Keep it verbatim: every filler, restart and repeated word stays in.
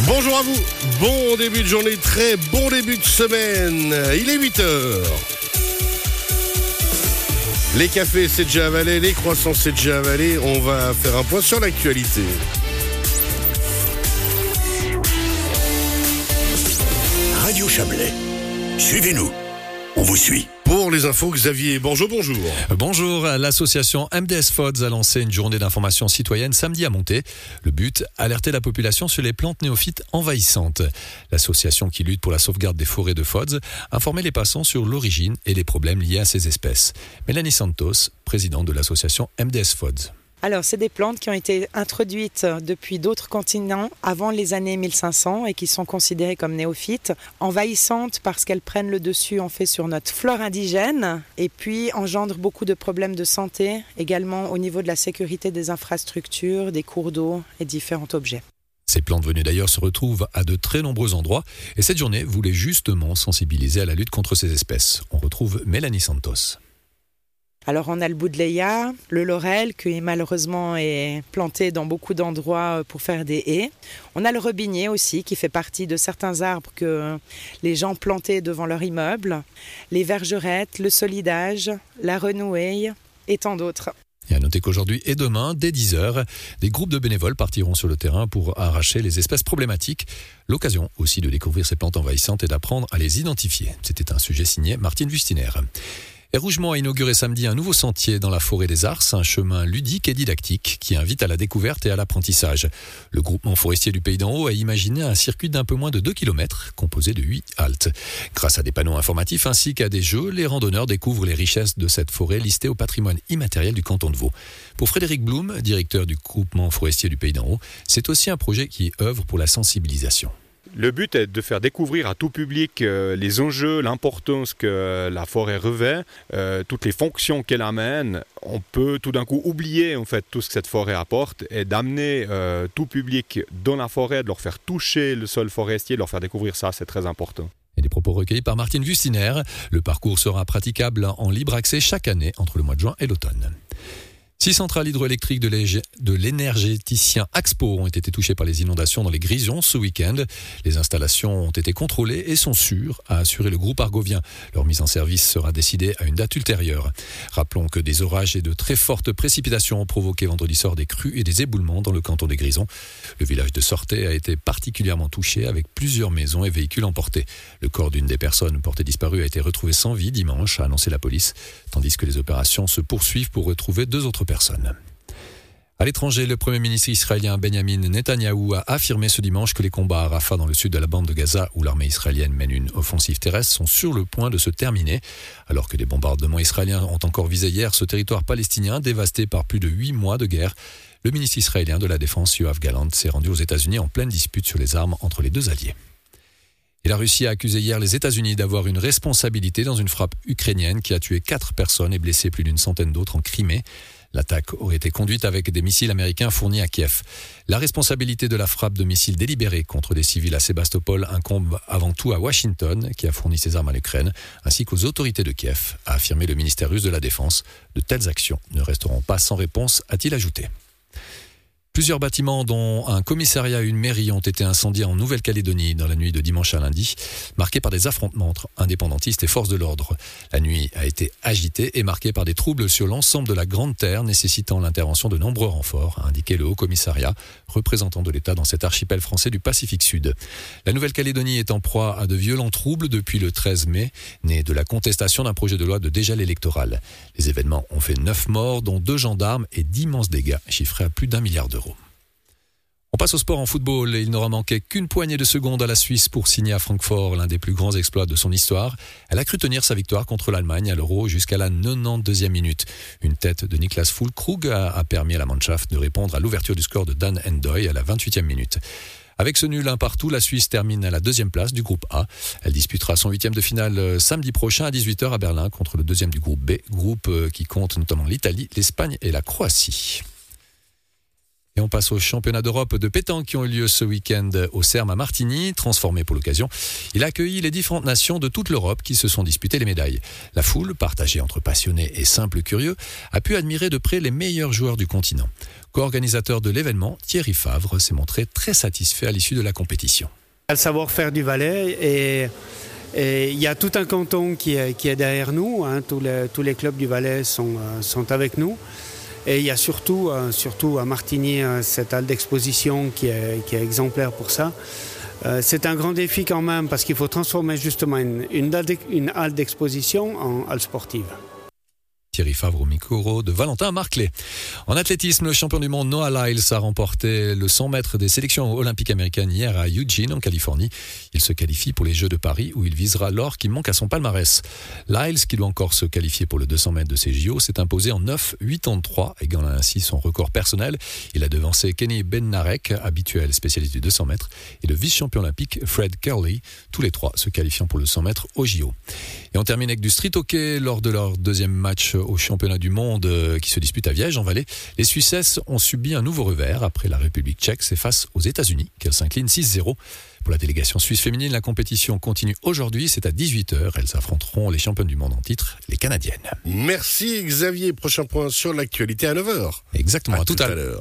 Bonjour à vous, bon début de journée, très bon début de semaine. Il est huit heures. Les cafés c'est déjà avalé, les croissants c'est déjà avalé. On va faire un point sur l'actualité. Radio Chablais, suivez-nous, on vous suit. Pour les infos, Xavier Bonjour, bonjour. Bonjour, l'association M D S Foods a lancé une journée d'information citoyenne samedi à Monté. Le but, alerter la population sur les plantes néophytes envahissantes. L'association qui lutte pour la sauvegarde des forêts de Foods informer les passants sur l'origine et les problèmes liés à ces espèces. Mélanie Santos, présidente de l'association M D S Foods. Alors, c'est des plantes qui ont été introduites depuis d'autres continents avant les années mille cinq cents et qui sont considérées comme néophytes, envahissantes parce qu'elles prennent le dessus en fait sur notre flore indigène et puis engendrent beaucoup de problèmes de santé, également au niveau de la sécurité des infrastructures, des cours d'eau et différents objets. Ces plantes venues d'ailleurs se retrouvent à de très nombreux endroits et cette journée voulait justement sensibiliser à la lutte contre ces espèces. On retrouve Mélanie Santos. Alors on a le boudleia, le laurel qui malheureusement est planté dans beaucoup d'endroits pour faire des haies. On a le robinier aussi qui fait partie de certains arbres que les gens plantaient devant leur immeuble. Les vergerettes, le solidage, la renouaille et tant d'autres. Et à noter qu'aujourd'hui et demain, dès dix heures, des groupes de bénévoles partiront sur le terrain pour arracher les espèces problématiques. L'occasion aussi de découvrir ces plantes envahissantes et d'apprendre à les identifier. C'était un sujet signé Martine Wustiner. Et Rougemont a inauguré samedi un nouveau sentier dans la forêt des Arces, un chemin ludique et didactique qui invite à la découverte et à l'apprentissage. Le groupement forestier du Pays d'en Haut a imaginé un circuit d'un peu moins de deux kilomètres, composé de huit haltes. Grâce à des panneaux informatifs ainsi qu'à des jeux, les randonneurs découvrent les richesses de cette forêt listée au patrimoine immatériel du canton de Vaud. Pour Frédéric Blum, directeur du groupement forestier du Pays d'en Haut, c'est aussi un projet qui œuvre pour la sensibilisation. Le but est de faire découvrir à tout public euh, les enjeux, l'importance que la forêt revêt, euh, toutes les fonctions qu'elle amène. On peut tout d'un coup oublier en fait tout ce que cette forêt apporte et d'amener euh, tout public dans la forêt, de leur faire toucher le sol forestier, de leur faire découvrir ça, c'est très important. Et des propos recueillis par Martine Wustiner. Le parcours sera praticable en libre accès chaque année entre le mois de juin et l'automne. Six centrales hydroélectriques de, l'é- de l'énergéticien Axpo ont été touchées par les inondations dans les Grisons ce week-end. Les installations ont été contrôlées et sont sûres, a assuré le groupe argovien. Leur mise en service sera décidée à une date ultérieure. Rappelons que des orages et de très fortes précipitations ont provoqué vendredi soir des crues et des éboulements dans le canton des Grisons. Le village de Sortet a été particulièrement touché avec plusieurs maisons et véhicules emportés. Le corps d'une des personnes portées disparues a été retrouvé sans vie dimanche, a annoncé la police, tandis que les opérations se poursuivent pour retrouver deux autres personnes. Personne. À l'étranger, le Premier ministre israélien Benjamin Netanyahou a affirmé ce dimanche que les combats à Rafah dans le sud de la bande de Gaza, où l'armée israélienne mène une offensive terrestre, sont sur le point de se terminer. Alors que des bombardements israéliens ont encore visé hier ce territoire palestinien dévasté par plus de huit mois de guerre, le ministre israélien de la Défense, Yoav Gallant, s'est rendu aux États-Unis en pleine dispute sur les armes entre les deux alliés. Et la Russie a accusé hier les États-Unis d'avoir une responsabilité dans une frappe ukrainienne qui a tué quatre personnes et blessé plus d'une centaine d'autres en Crimée. L'attaque aurait été conduite avec des missiles américains fournis à Kiev. La responsabilité de la frappe de missiles délibérés contre des civils à Sébastopol incombe avant tout à Washington, qui a fourni ses armes à l'Ukraine, ainsi qu'aux autorités de Kiev, a affirmé le ministère russe de la Défense. De telles actions ne resteront pas sans réponse, a-t-il ajouté. Plusieurs bâtiments, dont un commissariat et une mairie, ont été incendiés en Nouvelle-Calédonie dans la nuit de dimanche à lundi, marqués par des affrontements entre indépendantistes et forces de l'ordre. La nuit a été agitée et marquée par des troubles sur l'ensemble de la Grande Terre, nécessitant l'intervention de nombreux renforts, a indiqué le Haut-Commissariat, représentant de l'État dans cet archipel français du Pacifique Sud. La Nouvelle-Calédonie est en proie à de violents troubles depuis le treize mai, né de la contestation d'un projet de loi de dégel électoral. Les événements ont fait neuf morts, dont deux gendarmes et d'immenses dégâts, chiffrés à plus d'un milliard d'euros. On passe au sport en football et il n'aura manqué qu'une poignée de secondes à la Suisse pour signer à Francfort l'un des plus grands exploits de son histoire. Elle a cru tenir sa victoire contre l'Allemagne à l'Euro jusqu'à la quatre-vingt-deuxième minute. Une tête de Niklas Füllkrug a, a permis à la Mannschaft de répondre à l'ouverture du score de Dan Endoy à la vingt-huitième minute. Avec ce nul un partout, la Suisse termine à la deuxième place du groupe A. Elle disputera son huitième de finale samedi prochain à dix-huit heures à Berlin contre le deuxième du groupe B, groupe qui compte notamment l'Italie, l'Espagne et la Croatie. Et on passe aux championnats d'Europe de pétanque qui ont eu lieu ce week-end au Serme à Martigny. Transformé pour l'occasion, il a accueilli les différentes nations de toute l'Europe qui se sont disputées les médailles. La foule, partagée entre passionnés et simples curieux, a pu admirer de près les meilleurs joueurs du continent. Co-organisateur de l'événement, Thierry Favre s'est montré très satisfait à l'issue de la compétition. Le savoir-faire du Valais et... Et il y a tout un canton qui est, qui est derrière nous, hein. tous, les, tous les clubs du Valais sont, euh, sont avec nous. Et il y a surtout, euh, surtout à Martigny euh, cette halle d'exposition qui est, qui est exemplaire pour ça. Euh, c'est un grand défi quand même parce qu'il faut transformer justement une, une, une halle d'exposition en halle sportive. Thierry Favre au micro de Valentin Marclay. En athlétisme, le champion du monde Noah Lyles a remporté le cent mètres des sélections olympiques américaines hier à Eugene, en Californie. Il se qualifie pour les Jeux de Paris où il visera l'or qui manque à son palmarès. Lyles, qui doit encore se qualifier pour le deux cents mètres de ces J O, s'est imposé en neuf quatre-vingt-treize, égalant ainsi son record personnel. Il a devancé Kenny Bednarek, habituel spécialiste du deux cents mètres, et le vice-champion olympique Fred Kerley, tous les trois se qualifiant pour le cent mètres au J O. Et on termine avec du street hockey lors de leur deuxième match au championnat du monde qui se dispute à Viège-en-Valais. Les Suissesses ont subi un nouveau revers après la République tchèque. C'est face aux États-Unis qu'elles s'inclinent six zéro. Pour la délégation suisse féminine, la compétition continue aujourd'hui. C'est à dix-huit heures. Elles affronteront les championnes du monde en titre, les Canadiennes. Merci Xavier. Prochain point sur l'actualité à neuf heures. Exactement, à, à tout, tout à l'heure.